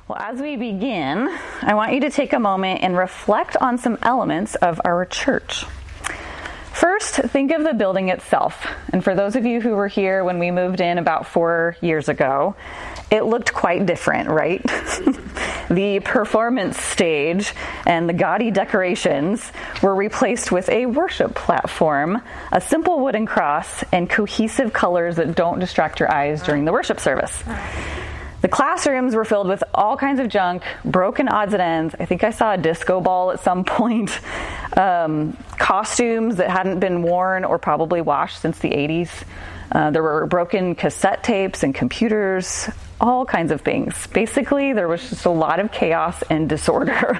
Well, as we begin, I want you to take a moment and reflect on some elements of our church. First, think of the building itself. And for those of you who were here when we moved in about 4 years ago, it looked quite different, right? The performance stage and the gaudy decorations were replaced with a worship platform, a simple wooden cross, and cohesive colors that don't distract your eyes during the worship service. The classrooms were filled with all kinds of junk, broken odds and ends. I think I saw a disco ball at some point. Costumes that hadn't been worn or probably washed since the 80s. There were broken cassette tapes and computers, all kinds of things. Basically, there was just a lot of chaos and disorder.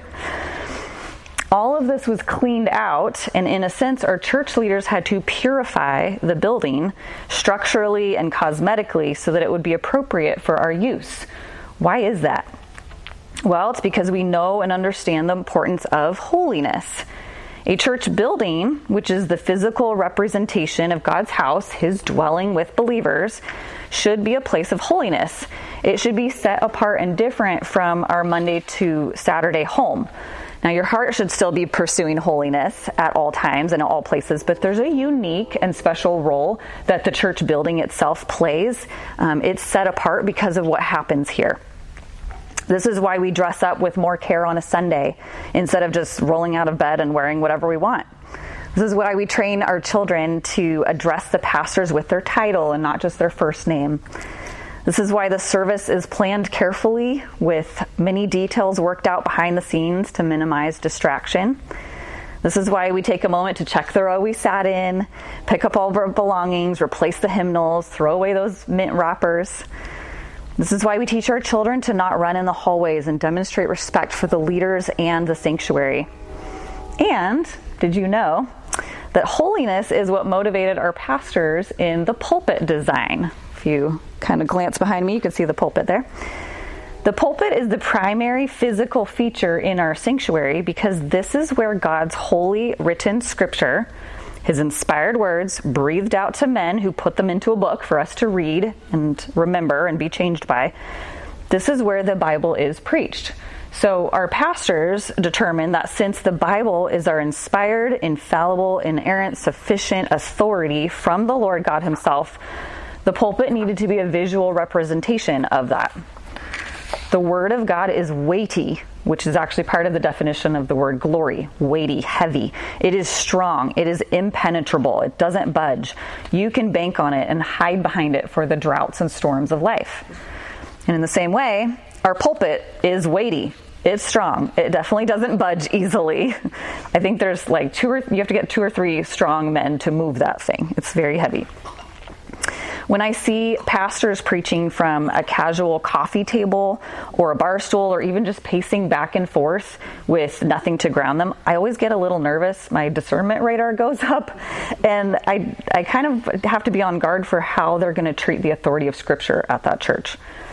All of this was cleaned out, and in a sense, our church leaders had to purify the building structurally and cosmetically so that it would be appropriate for our use. Why is that? Well, it's because we know and understand the importance of holiness. A church building, which is the physical representation of God's house, his dwelling with believers, should be a place of holiness. It should be set apart and different from our Monday to Saturday home. Now, your heart should still be pursuing holiness at all times and at all places, but there's a unique and special role that the church building itself plays. It's set apart because of what happens here. This is why we dress up with more care on a Sunday instead of just rolling out of bed and wearing whatever we want. This is why we train our children to address the pastors with their title and not just their first name. This is why the service is planned carefully with many details worked out behind the scenes to minimize distraction. This is why we take a moment to check the row we sat in, pick up all of our belongings, replace the hymnals, throw away those mint wrappers. This is why we teach our children to not run in the hallways and demonstrate respect for the leaders and the sanctuary. And did you know that holiness is what motivated our pastors in the pulpit design? If you kind of glance behind me, you can see the pulpit there. The pulpit is the primary physical feature in our sanctuary because this is where God's holy written scripture, his inspired words breathed out to men who put them into a book for us to read and remember and be changed by, this is where the Bible is preached. So our pastors determined that since the Bible is our inspired, infallible, inerrant, sufficient authority from the Lord God himself, the pulpit needed to be a visual representation of that. The Word of God is weighty, which is actually part of the definition of the word glory. Weighty, heavy. It is strong. It is impenetrable. It doesn't budge. You can bank on it and hide behind it for the droughts and storms of life. And in the same way, our pulpit is weighty. It's strong. It definitely doesn't budge easily. I think there's like you have to get 2 or 3 strong men to move that thing. It's very heavy. When I see pastors preaching from a casual coffee table or a bar stool or even just pacing back and forth with nothing to ground them, I always get a little nervous. My discernment radar goes up, and I kind of have to be on guard for how they're going to treat the authority of Scripture at that church.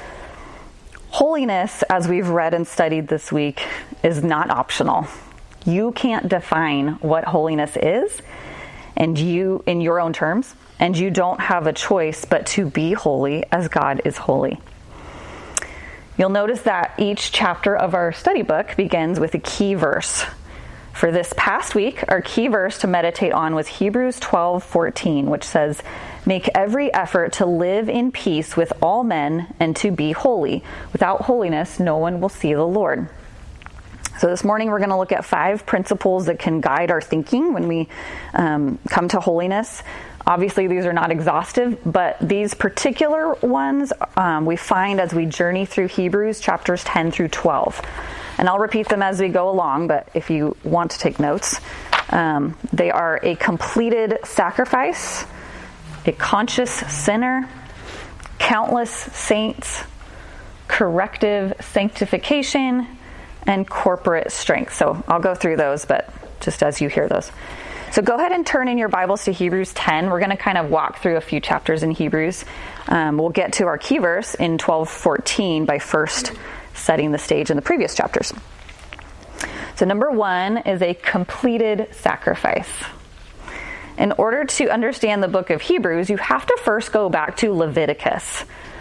Holiness, as we've read and studied this week, is not optional. You can't define what holiness is, and you in your own terms. And you don't have a choice but to be holy as God is holy. You'll notice that each chapter of our study book begins with a key verse. For this past week, our key verse to meditate on was Hebrews 12:14, which says, "Make every effort to live in peace with all men and to be holy. Without holiness, no one will see the Lord." So this morning we're going to look at 5 principles that can guide our thinking when we come to holiness. Obviously, these are not exhaustive, but these particular ones we find as we journey through Hebrews chapters 10 through 12. And I'll repeat them as we go along, but if you want to take notes, they are a completed sacrifice, a conscious sinner, countless saints, corrective sanctification, and corporate strength. So I'll go through those, but just as you hear those. So go ahead and turn in your Bibles to Hebrews 10. We're going to kind of walk through a few chapters in Hebrews. We'll get to our key verse in 12:14 by first setting the stage in the previous chapters. So number 1 is a completed sacrifice. In order to understand the book of Hebrews, you have to first go back to Leviticus.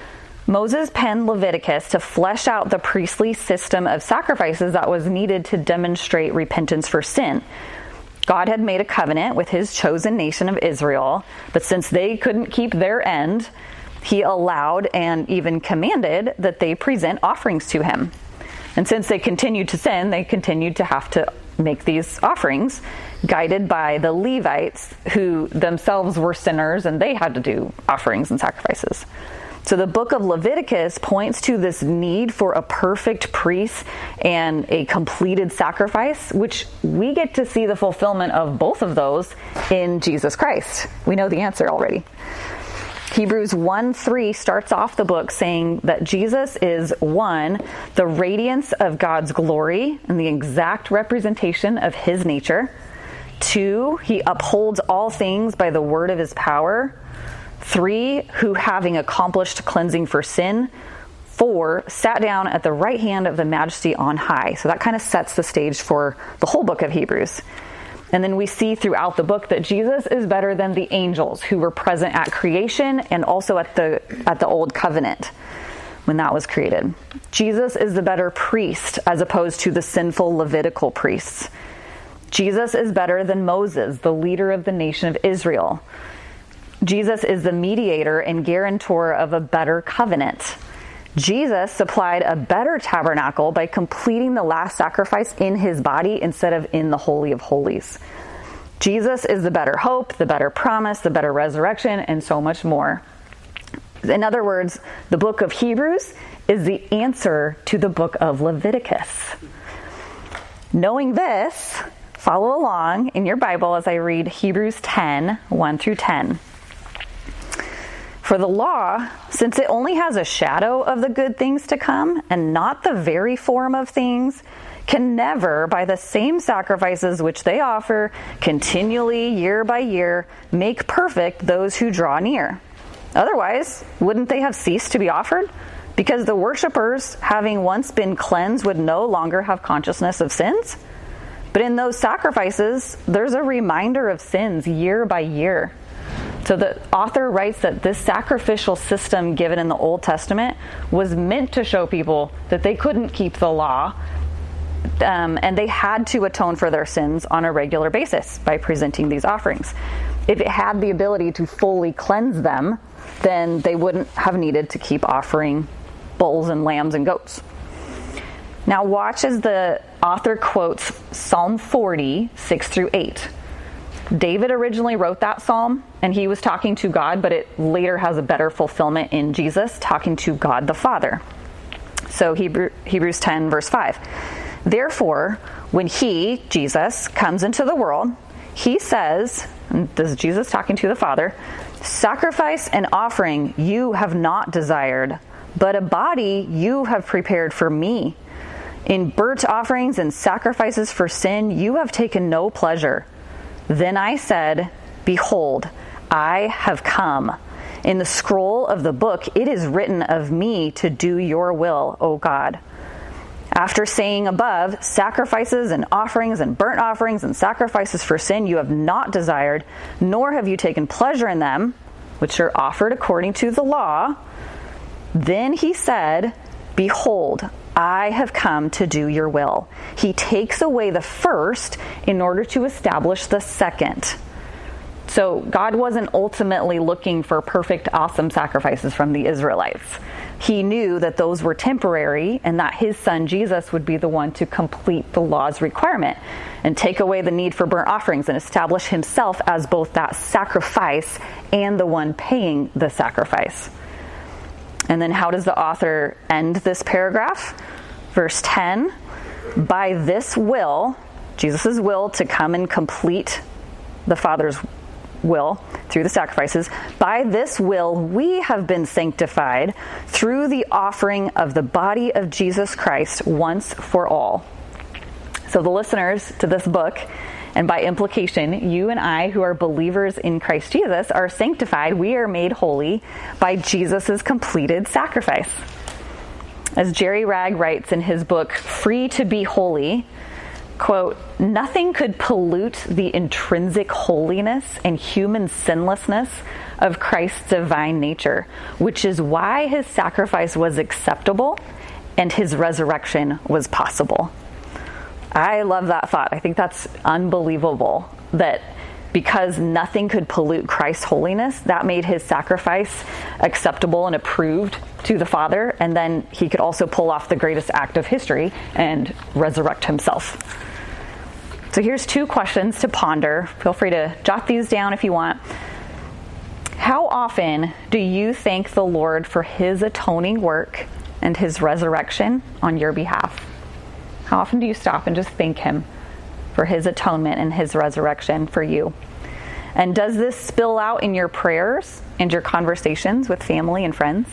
Moses penned Leviticus to flesh out the priestly system of sacrifices that was needed to demonstrate repentance for sin. God had made a covenant with his chosen nation of Israel, but since they couldn't keep their end, he allowed and even commanded that they present offerings to him. And since they continued to sin, they continued to have to make these offerings, guided by the Levites, who themselves were sinners, and they had to do offerings and sacrifices. So the book of Leviticus points to this need for a perfect priest and a completed sacrifice, which we get to see the fulfillment of both of those in Jesus Christ. We know the answer already. Hebrews 1:3 starts off the book saying that Jesus is, 1, the radiance of God's glory and the exact representation of his nature. 2, he upholds all things by the word of his power. 3, who having accomplished cleansing for sin. 4, sat down at the right hand of the majesty on high. So that kind of sets the stage for the whole book of Hebrews. And then we see throughout the book that Jesus is better than the angels who were present at creation and also at the old covenant when that was created. Jesus is the better priest as opposed to the sinful Levitical priests. Jesus is better than Moses, the leader of the nation of Israel. Jesus is the mediator and guarantor of a better covenant. Jesus supplied a better tabernacle by completing the last sacrifice in his body instead of in the Holy of Holies. Jesus is the better hope, the better promise, the better resurrection, and so much more. In other words, the book of Hebrews is the answer to the book of Leviticus. Knowing this, follow along in your Bible as I read Hebrews 10, 1 through 10. For the law, since it only has a shadow of the good things to come and not the very form of things, can never, by the same sacrifices which they offer continually year by year, make perfect those who draw near. Otherwise, wouldn't they have ceased to be offered? Because the worshipers, having once been cleansed, would no longer have consciousness of sins? But in those sacrifices, there's a reminder of sins year by year. So the author writes that this sacrificial system given in the Old Testament was meant to show people that they couldn't keep the law, and they had to atone for their sins on a regular basis by presenting these offerings. If it had the ability to fully cleanse them, then they wouldn't have needed to keep offering bulls and lambs and goats. Now watch as the author quotes Psalm 40, 6 through 8. David originally wrote that psalm, and he was talking to God, but it later has a better fulfillment in Jesus, talking to God the Father. So Hebrews 10, verse 5. Therefore, when he, Jesus, comes into the world, he says, and this is Jesus talking to the Father, sacrifice and offering you have not desired, but a body you have prepared for me. In burnt offerings and sacrifices for sin you have taken no pleasure. Then I said, behold, I have come. In the scroll of the book it is written of me to do your will, O God. After saying above, sacrifices and offerings and burnt offerings and sacrifices for sin you have not desired, nor have you taken pleasure in them, which are offered according to the law, then he said, behold, I have come to do your will. He takes away the first in order to establish the second. So God wasn't ultimately looking for perfect, awesome sacrifices from the Israelites. He knew that those were temporary and that his son Jesus would be the one to complete the law's requirement and take away the need for burnt offerings and establish himself as both that sacrifice and the one paying the sacrifice. And then how does the author end this paragraph? Verse 10, by this will, Jesus' will to come and complete the Father's will through the sacrifices, by this will we have been sanctified through the offering of the body of Jesus Christ once for all. So the listeners to this book, and by implication, you and I who are believers in Christ Jesus are sanctified. We are made holy by Jesus' completed sacrifice. As Jerry Ragg writes in his book, Free to Be Holy, quote, nothing could pollute the intrinsic holiness and human sinlessness of Christ's divine nature, which is why his sacrifice was acceptable and his resurrection was possible. I love that thought. I think that's unbelievable that because nothing could pollute Christ's holiness, that made his sacrifice acceptable and approved to the Father, and then he could also pull off the greatest act of history and resurrect himself. So here's 2 questions to ponder. Feel free to jot these down if you want. How often do you thank the Lord for his atoning work and his resurrection on your behalf? How often do you stop and just thank him for his atonement and his resurrection for you? And does this spill out in your prayers and your conversations with family and friends?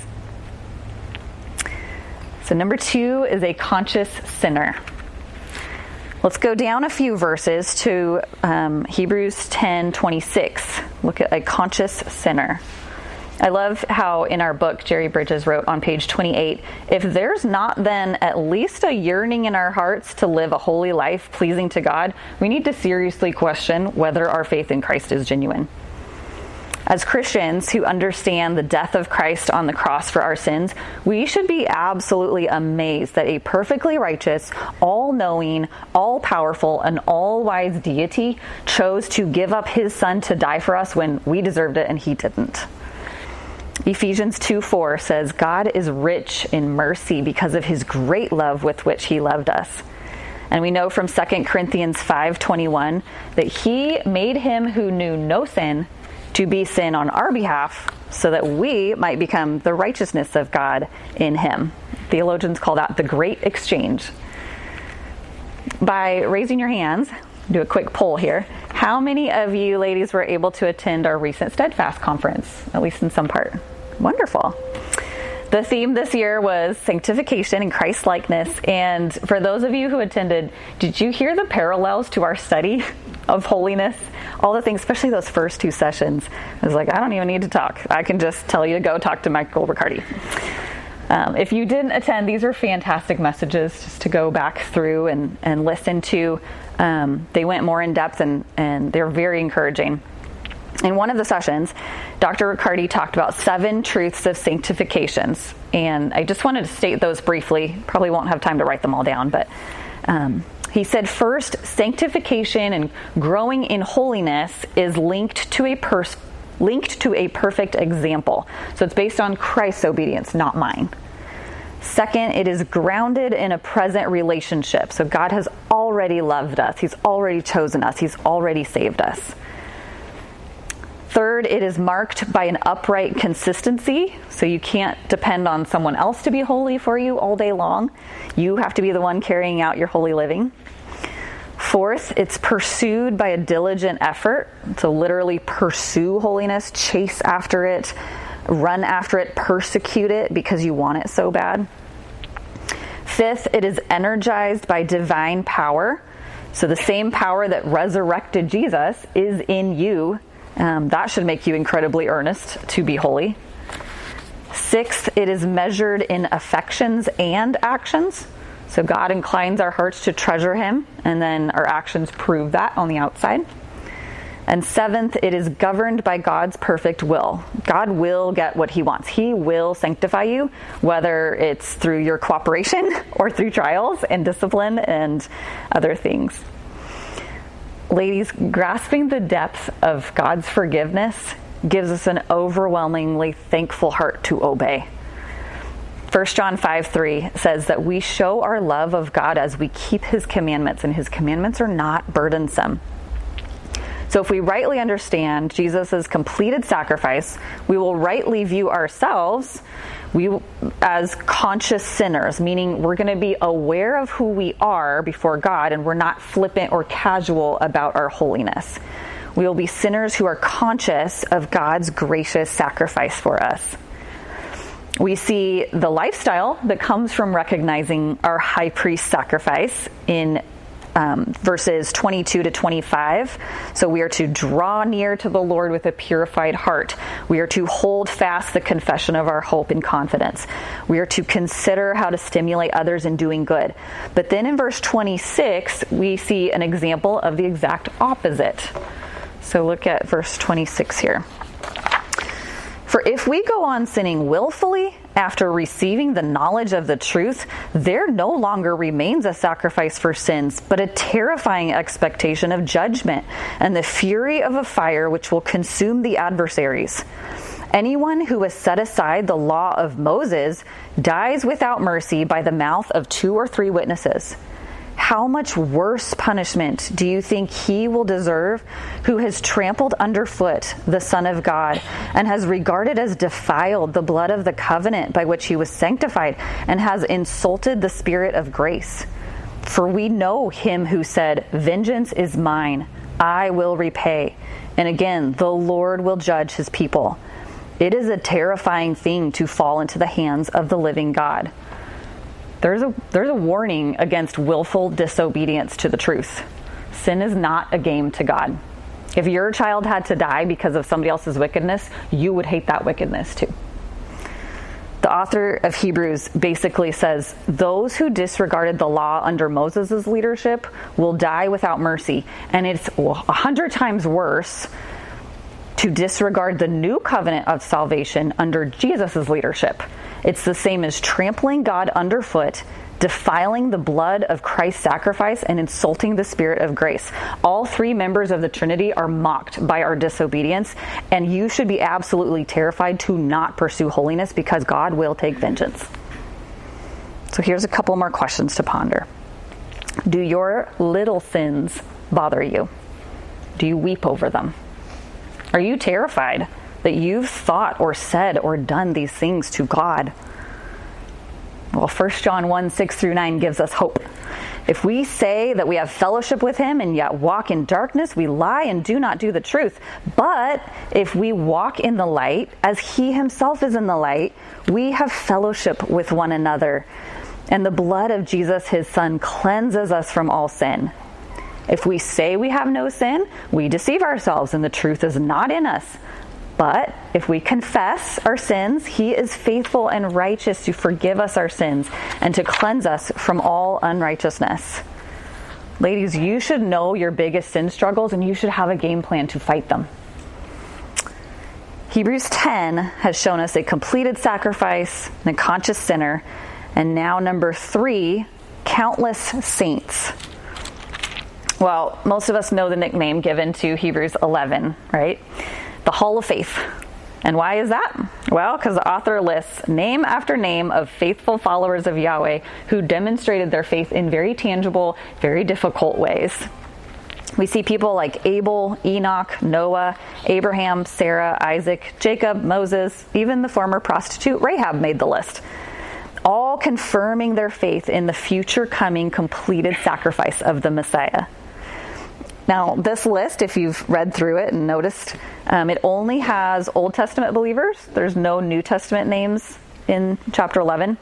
So number 2 is a conscious sinner. Let's go down a few verses to Hebrews 10:26. Look at a conscious sinner. I love how in our book, Jerry Bridges wrote on page 28, if there's not then at least a yearning in our hearts to live a holy life pleasing to God, we need to seriously question whether our faith in Christ is genuine. As Christians who understand the death of Christ on the cross for our sins, we should be absolutely amazed that a perfectly righteous, all-knowing, all-powerful, and all-wise deity chose to give up his son to die for us when we deserved it and he didn't. Ephesians 2:4 says, God is rich in mercy because of his great love with which he loved us. And we know from 2 Corinthians 5:21 that he made him who knew no sin to be sin on our behalf so that we might become the righteousness of God in him. Theologians call that the great exchange. By raising your hands, do a quick poll here. How many of you ladies were able to attend our recent Steadfast conference, at least in some part? Wonderful. The theme this year was sanctification and Christ-likeness. And for those of you who attended, did you hear the parallels to our study of holiness? All the things, especially those first 2 sessions. I was like, I don't even need to talk. I can just tell you to go talk to Michael Riccardi. If you didn't attend, these are fantastic messages just to go back through and listen to. They went more in depth and they're very encouraging. In one of the sessions, Dr. Riccardi talked about 7 truths of sanctifications. And I just wanted to state those briefly. Probably won't have time to write them all down, but he said, first, sanctification and growing in holiness is linked to a perfect example. So it's based on Christ's obedience, not mine. Second, it is grounded in a present relationship. So God has already loved us. He's already chosen us. He's already saved us. Third, it is marked by an upright consistency. So you can't depend on someone else to be holy for you all day long. You have to be the one carrying out your holy living. Fourth, it's pursued by a diligent effort. So literally pursue holiness, chase after it, run after it, persecute it because you want it so bad. Fifth, it is energized by divine power. So the same power that resurrected Jesus is in you. That should make you incredibly earnest to be holy. Sixth, it is measured in affections and actions. So God inclines our hearts to treasure him, and then our actions prove that on the outside. And seventh, it is governed by God's perfect will. God will get what he wants. He will sanctify you, whether it's through your cooperation or through trials and discipline and other things. Ladies, grasping the depth of God's forgiveness gives us an overwhelmingly thankful heart to obey. 1 John 5:3 says that we show our love of God as we keep his commandments, and his commandments are not burdensome. So if we rightly understand Jesus' completed sacrifice, we will rightly view ourselves as conscious sinners, meaning we're going to be aware of who we are before God, and we're not flippant or casual about our holiness. We will be sinners who are conscious of God's gracious sacrifice for us. We see the lifestyle that comes from recognizing our high priest sacrifice in verses 22 to 25. So we are to draw near to the Lord with a purified heart. We are to hold fast the confession of our hope and confidence. We are to consider how to stimulate others in doing good. But then in verse 26, we see an example of the exact opposite. So look at verse 26 here. For if we go on sinning willfully after receiving the knowledge of the truth, there no longer remains a sacrifice for sins, but a terrifying expectation of judgment and the fury of a fire which will consume the adversaries. Anyone who has set aside the law of Moses dies without mercy by the mouth of 2 or 3 witnesses. How much worse punishment do you think he will deserve who has trampled underfoot the Son of God and has regarded as defiled the blood of the covenant by which he was sanctified and has insulted the Spirit of grace? For we know him who said, "Vengeance is mine, I will repay." And again, the Lord will judge his people. It is a terrifying thing to fall into the hands of the living God. There's a warning against willful disobedience to the truth. Sin is not a game to God. If your child had to die because of somebody else's wickedness, you would hate that wickedness too. The author of Hebrews basically says, those who disregarded the law under Moses' leadership will die without mercy. And it's 100 times worse to disregard the new covenant of salvation under Jesus' leadership. It's the same as trampling God underfoot, defiling the blood of Christ's sacrifice, and insulting the Spirit of grace. All 3 members of the Trinity are mocked by our disobedience, and you should be absolutely terrified to not pursue holiness because God will take vengeance. So here's a couple more questions to ponder. Do your little sins bother you? Do you weep over them? Are you terrified that you've thought or said or done these things to God? Well, 1 John 1, 6 through 9 gives us hope. If we say that we have fellowship with him and yet walk in darkness, we lie and do not do the truth. But if we walk in the light, as he himself is in the light, we have fellowship with one another. And the blood of Jesus, his son, cleanses us from all sin. If we say we have no sin, we deceive ourselves and the truth is not in us. But if we confess our sins, he is faithful and righteous to forgive us our sins and to cleanse us from all unrighteousness. Ladies, you should know your biggest sin struggles and you should have a game plan to fight them. Hebrews 10 has shown us a completed sacrifice and a conscious sinner. And now number 3, countless saints. Well, most of us know the nickname given to Hebrews 11, right? The Hall of Faith. And why is that? Well, because the author lists name after name of faithful followers of Yahweh who demonstrated their faith in very tangible, very difficult ways. We see people like Abel, Enoch, Noah, Abraham, Sarah, Isaac, Jacob, Moses, even the former prostitute Rahab made the list, all confirming their faith in the future coming completed sacrifice of the Messiah. Now, this list, if you've read through it and noticed, it only has Old Testament believers. There's no New Testament names in chapter 11.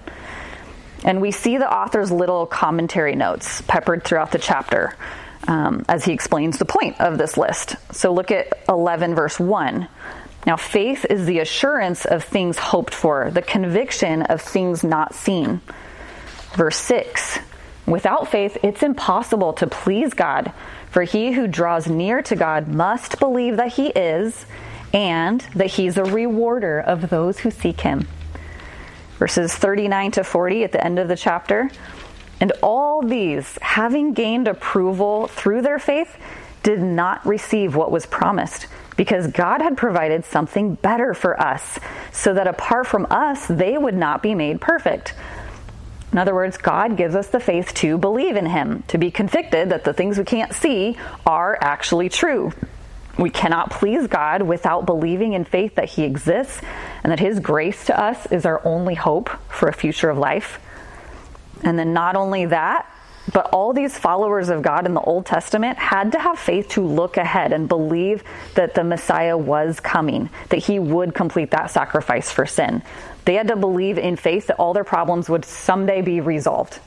And we see the author's little commentary notes peppered throughout the chapter as he explains the point of this list. So look at 11 verse 1. Now, faith is the assurance of things hoped for, the conviction of things not seen. Verse 6. Without faith, it's impossible to please God. For he who draws near to God must believe that he is, and that he's a rewarder of those who seek him. Verses 39 to 40 at the end of the chapter. And all these, having gained approval through their faith, did not receive what was promised, because God had provided something better for us, so that apart from us, they would not be made perfect. In other words, God gives us the faith to believe in him, to be convicted that the things we can't see are actually true. We cannot please God without believing in faith that he exists and that his grace to us is our only hope for a future of life. And then not only that, but all these followers of God in the Old Testament had to have faith to look ahead and believe that the Messiah was coming, that he would complete that sacrifice for sin. They had to believe in faith that all their problems would someday be resolved.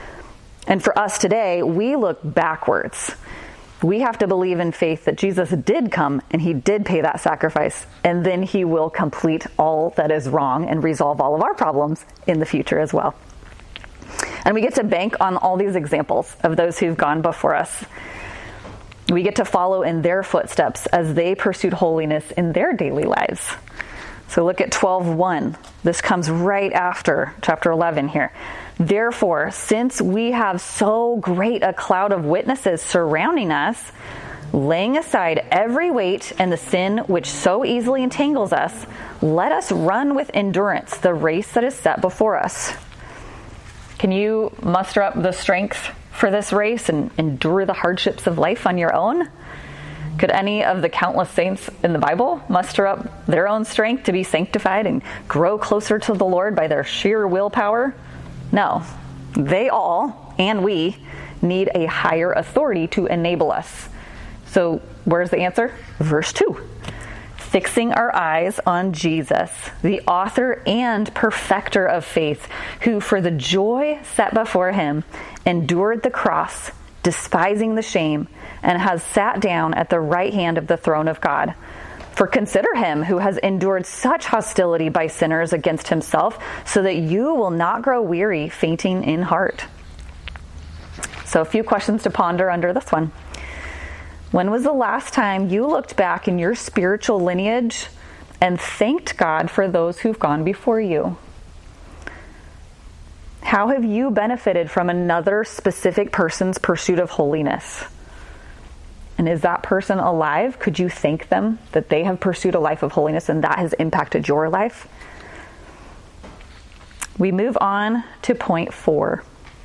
And for us today, we look backwards. We have to believe in faith that Jesus did come and he did pay that sacrifice, and then he will complete all that is wrong and resolve all of our problems in the future as well. And we get to bank on all these examples of those who've gone before us. We get to follow in their footsteps as they pursued holiness in their daily lives. So look at 12:1. This comes right after chapter 11 here. Therefore, since we have so great a cloud of witnesses surrounding us, laying aside every weight and the sin which so easily entangles us, let us run with endurance the race that is set before us. Can you muster up the strength for this race and endure the hardships of life on your own? Could any of the countless saints in the Bible muster up their own strength to be sanctified and grow closer to the Lord by their sheer willpower? No. They all, and we, need a higher authority to enable us. So where's the answer? Verse 2. Fixing our eyes on Jesus, the author and perfecter of faith, who for the joy set before him endured the cross, despising the shame, and has sat down at the right hand of the throne of God. For consider him who has endured such hostility by sinners against himself, so that you will not grow weary, fainting in heart. So a few questions to ponder under this one. When was the last time you looked back in your spiritual lineage and thanked God for those who've gone before you? How have you benefited from another specific person's pursuit of holiness? And is that person alive? Could you thank them that they have pursued a life of holiness and that has impacted your life? We move on to point 4.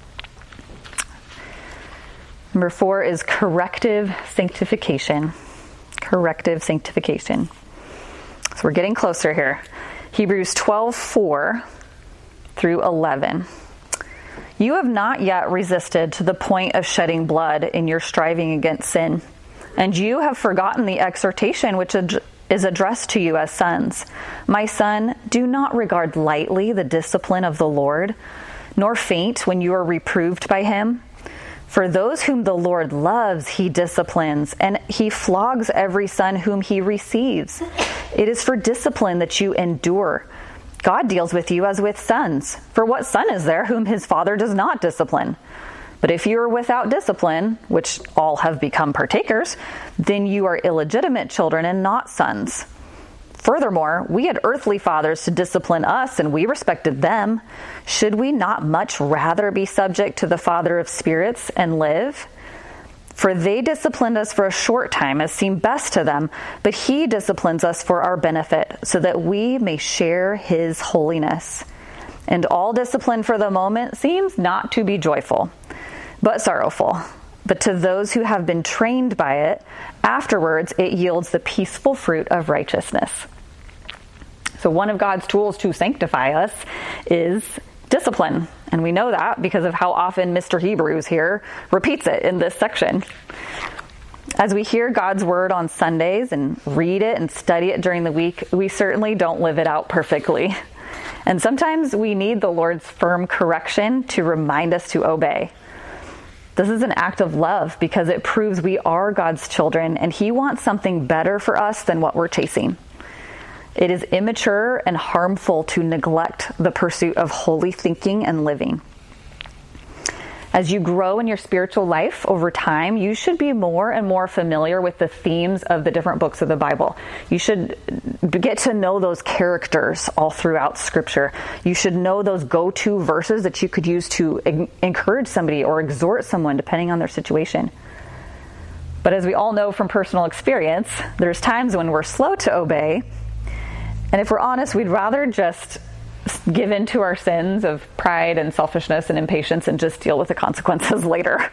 Number 4 is corrective sanctification. Corrective sanctification. So we're getting closer here. Hebrews 12:4 through 11. You have not yet resisted to the point of shedding blood in your striving against sin, and you have forgotten the exhortation which is addressed to you as sons. My son, do not regard lightly the discipline of the Lord, nor faint when you are reproved by him. For those whom the Lord loves, he disciplines, and he flogs every son whom he receives. It is for discipline that you endure. God deals with you as with sons. For what son is there whom his father does not discipline? But if you are without discipline, which all have become partakers, then you are illegitimate children and not sons. Furthermore, we had earthly fathers to discipline us, and we respected them. Should we not much rather be subject to the Father of spirits and live? For they disciplined us for a short time as seemed best to them, but he disciplines us for our benefit, so that we may share his holiness. And all discipline for the moment seems not to be joyful, but sorrowful. But to those who have been trained by it, afterwards it yields the peaceful fruit of righteousness. So one of God's tools to sanctify us is discipline. And we know that because of how often Mr. Hebrews here repeats it in this section. As we hear God's word on Sundays and read it and study it during the week, we certainly don't live it out perfectly. And sometimes we need the Lord's firm correction to remind us to obey. This is an act of love because it proves we are God's children and he wants something better for us than what we're chasing. It is immature and harmful to neglect the pursuit of holy thinking and living. As you grow in your spiritual life over time, you should be more and more familiar with the themes of the different books of the Bible. You should get to know those characters all throughout Scripture. You should know those go-to verses that you could use to encourage somebody or exhort someone, depending on their situation. But as we all know from personal experience, there's times when we're slow to obey. And if we're honest, we'd rather just give in to our sins of pride and selfishness and impatience and just deal with the consequences later.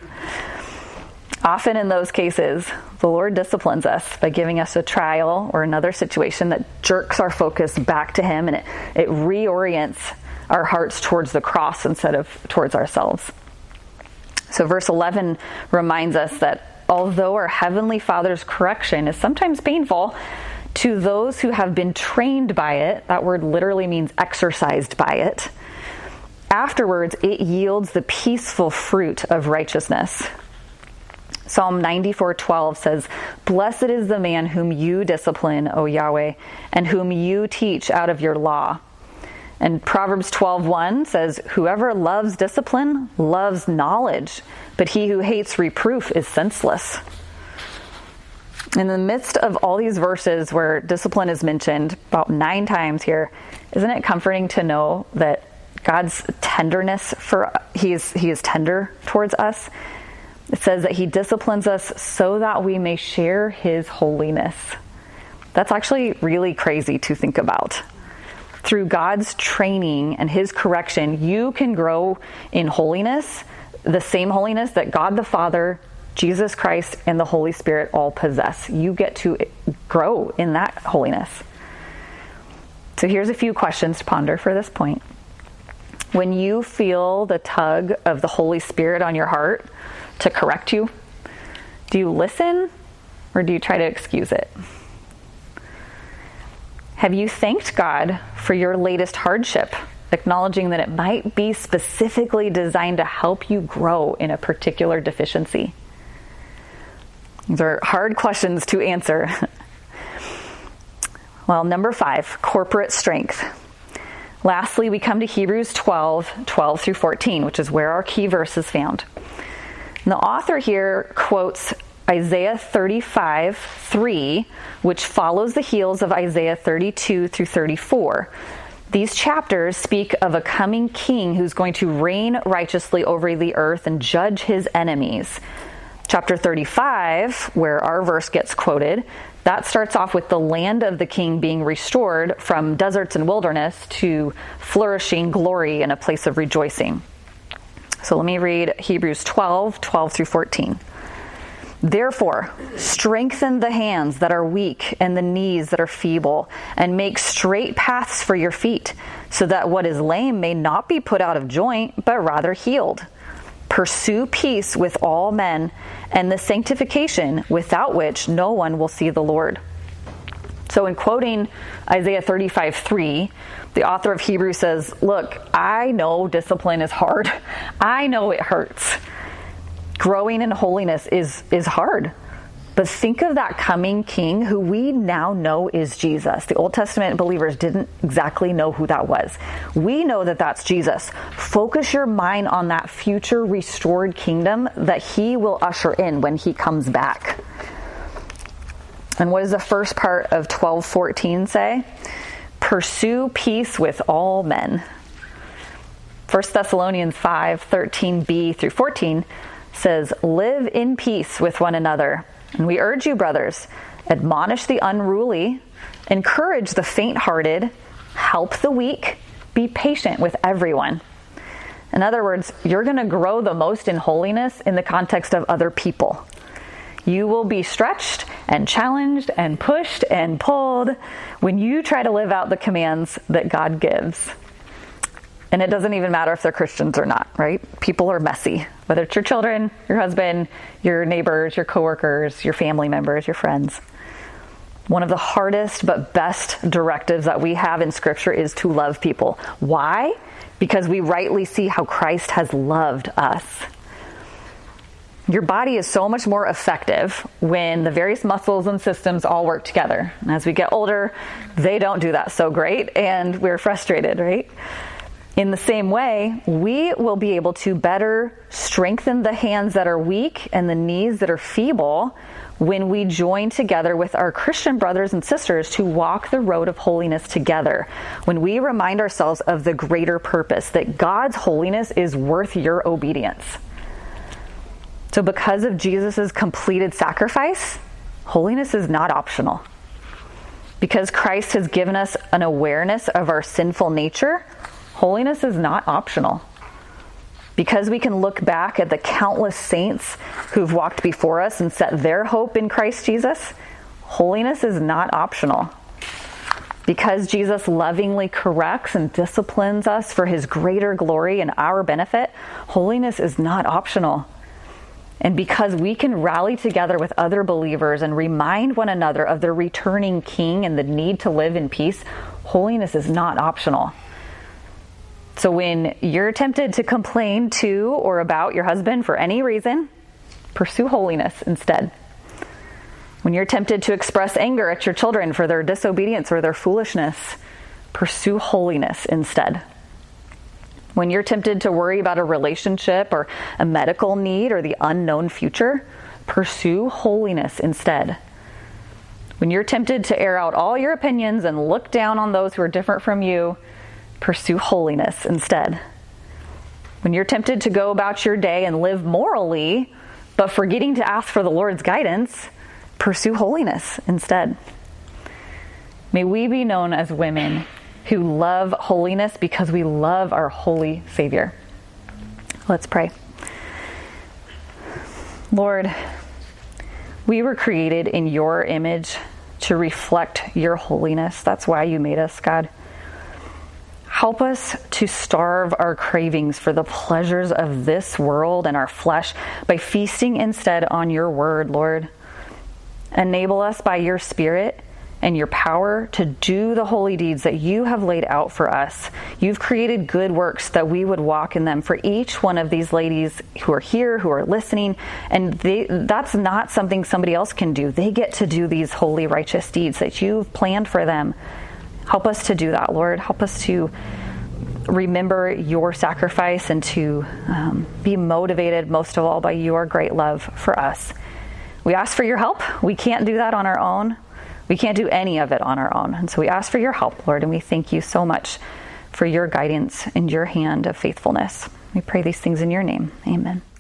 Often in those cases, the Lord disciplines us by giving us a trial or another situation that jerks our focus back to him, and it reorients our hearts towards the cross instead of towards ourselves. So verse 11 reminds us that although our Heavenly Father's correction is sometimes painful, to those who have been trained by it, that word literally means exercised by it, afterwards it yields the peaceful fruit of righteousness. Psalm 94:12 says, "Blessed is the man whom you discipline, O Yahweh, and whom you teach out of your law." And Proverbs 12:1 says, "Whoever loves discipline loves knowledge, but he who hates reproof is senseless." In the midst of all these verses where discipline is mentioned about 9 times here, isn't it comforting to know that God's tenderness he is tender towards us? It says that he disciplines us so that we may share his holiness. That's actually really crazy to think about. Through God's training and his correction, you can grow in holiness, the same holiness that God the Father, Jesus Christ, and the Holy Spirit all possess. You get to grow in that holiness. So here's a few questions to ponder for this point. When you feel the tug of the Holy Spirit on your heart to correct you, do you listen or do you try to excuse it? Have you thanked God for your latest hardship, acknowledging that it might be specifically designed to help you grow in a particular deficiency? These are hard questions to answer. Well, number 5, corporate strength. Lastly, we come to Hebrews 12 through 14, which is where our key verse is found. And the author here quotes Isaiah 35:3, which follows the heels of Isaiah 32 through 34. These chapters speak of a coming king who's going to reign righteously over the earth and judge his enemies. Chapter 35, where our verse gets quoted, that starts off with the land of the king being restored from deserts and wilderness to flourishing glory and a place of rejoicing. So let me read Hebrews 12 through 14. Therefore, strengthen the hands that are weak and the knees that are feeble, and make straight paths for your feet, so that what is lame may not be put out of joint, but rather healed. Pursue peace with all men, and the sanctification without which no one will see the Lord. So in quoting Isaiah 35:3, the author of Hebrews says, look, I know discipline is hard. I know it hurts. Growing in holiness is hard. But think of that coming king who we now know is Jesus. The Old Testament believers didn't exactly know who that was. We know that that's Jesus. Focus your mind on that future restored kingdom that he will usher in when he comes back. And what does the first part of 12:14 say? Pursue peace with all men. 1 Thessalonians 5:13b through 14 says, live in peace with one another. And we urge you, brothers, admonish the unruly, encourage the faint-hearted, help the weak, be patient with everyone. In other words, you're going to grow the most in holiness in the context of other people. You will be stretched and challenged and pushed and pulled when you try to live out the commands that God gives. And it doesn't even matter if they're Christians or not, right? People are messy, whether it's your children, your husband, your neighbors, your coworkers, your family members, your friends. One of the hardest but best directives that we have in Scripture is to love people. Why? Because we rightly see how Christ has loved us. Your body is so much more effective when the various muscles and systems all work together. And as we get older, they don't do that so great, and we're frustrated, right? In the same way, we will be able to better strengthen the hands that are weak and the knees that are feeble when we join together with our Christian brothers and sisters to walk the road of holiness together. When we remind ourselves of the greater purpose, that God's holiness is worth your obedience. So because of Jesus' completed sacrifice, holiness is not optional. Because Christ has given us an awareness of our sinful nature, holiness is not optional. Because we can look back at the countless saints who've walked before us and set their hope in Christ Jesus, holiness is not optional. Because Jesus lovingly corrects and disciplines us for his greater glory and our benefit, holiness is not optional. And because we can rally together with other believers and remind one another of the returning King and the need to live in peace, holiness is not optional. So when you're tempted to complain to or about your husband for any reason, pursue holiness instead. When you're tempted to express anger at your children for their disobedience or their foolishness, pursue holiness instead. When you're tempted to worry about a relationship or a medical need or the unknown future, pursue holiness instead. When you're tempted to air out all your opinions and look down on those who are different from you, pursue holiness instead. When you're tempted to go about your day and live morally, but forgetting to ask for the Lord's guidance, pursue holiness instead. May we be known as women who love holiness because we love our holy Savior. Let's pray. Lord, we were created in your image to reflect your holiness. That's why you made us, God. Help us to starve our cravings for the pleasures of this world and our flesh by feasting instead on your word, Lord. Enable us by your Spirit and your power to do the holy deeds that you have laid out for us. You've created good works that we would walk in them for each one of these ladies who are here, who are listening, and that's not something somebody else can do. They get to do these holy, righteous deeds that you've planned for them. Help us to do that, Lord. Help us to remember your sacrifice and to be motivated, most of all, by your great love for us. We ask for your help. We can't do that on our own. We can't do any of it on our own. And so we ask for your help, Lord, and we thank you so much for your guidance and your hand of faithfulness. We pray these things in your name. Amen.